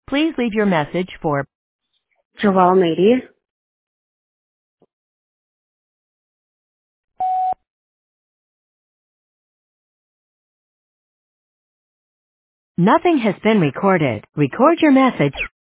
Please leave your message for Joelle Mady. Nothing has been recorded. Record your message